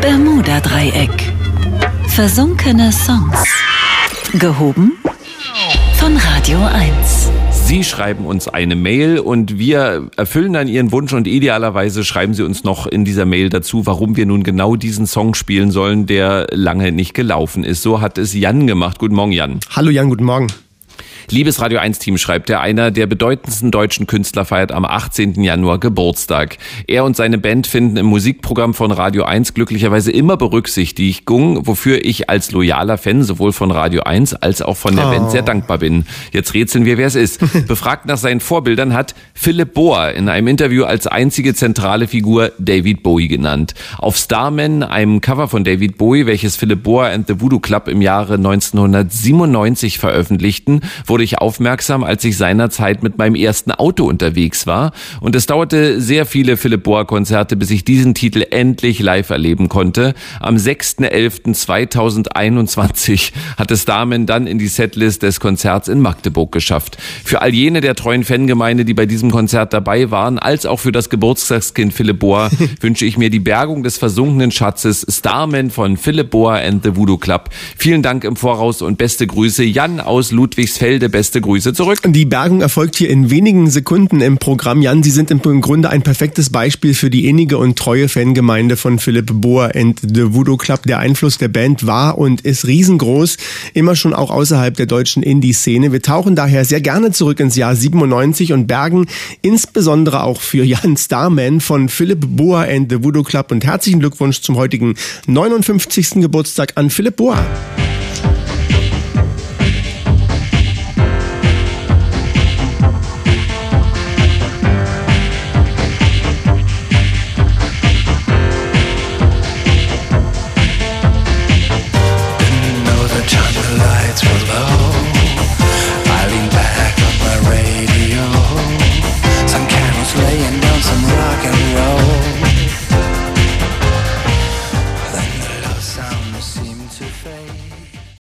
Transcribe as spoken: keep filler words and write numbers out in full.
Bermuda-Dreieck. Versunkene Songs. Gehoben von Radio eins. Sie schreiben uns eine Mail und wir erfüllen dann Ihren Wunsch und idealerweise schreiben Sie uns noch in dieser Mail dazu, warum wir nun genau diesen Song spielen sollen, der lange nicht gelaufen ist. So hat es Jan gemacht. Guten Morgen, Jan. Hallo Jan, guten Morgen. Liebes Radio eins Team, schreibt er, einer der bedeutendsten deutschen Künstler feiert am achtzehnten Januar Geburtstag. Er und seine Band finden im Musikprogramm von Radio eins glücklicherweise immer Berücksichtigung, wofür ich als loyaler Fan sowohl von Radio eins als auch von der oh. Band sehr dankbar bin. Jetzt rätseln wir, wer es ist. Befragt nach seinen Vorbildern hat Philipp Bohr in einem Interview als einzige zentrale Figur David Bowie genannt. Auf Starman, einem Cover von David Bowie, welches Philipp Bohr and the Voodoo Club im Jahre neunzehnhundertsiebenundneunzig veröffentlichten, wurde ich aufmerksam, als ich seinerzeit mit meinem ersten Auto unterwegs war. Und es dauerte sehr viele Philipp Bohr Konzerte, bis ich diesen Titel endlich live erleben konnte. Am sechsten elften zweitausendeinundzwanzig hat es Starman dann in die Setlist des Konzerts in Magdeburg geschafft. Für all jene der treuen Fangemeinde, die bei diesem Konzert dabei waren, als auch für das Geburtstagskind Philipp Bohr, wünsche ich mir die Bergung des versunkenen Schatzes Starman von Philipp Bohr and the Voodoo Club. Vielen Dank im Voraus und beste Grüße. Jan aus Ludwigsfelde. Beste Grüße zurück. Die Bergung erfolgt hier in wenigen Sekunden im Programm. Jan, Sie sind im Grunde ein perfektes Beispiel für die innige und treue Fangemeinde von Philipp Bohr and the Voodoo Club. Der Einfluss der Band war und ist riesengroß, immer schon auch außerhalb der deutschen Indie-Szene. Wir tauchen daher sehr gerne zurück ins Jahr siebenundneunzig und bergen insbesondere auch für Jan Starman von Philipp Bohr and the Voodoo Club. Und herzlichen Glückwunsch zum heutigen neunundfünfzigsten Geburtstag an Philipp Bohr.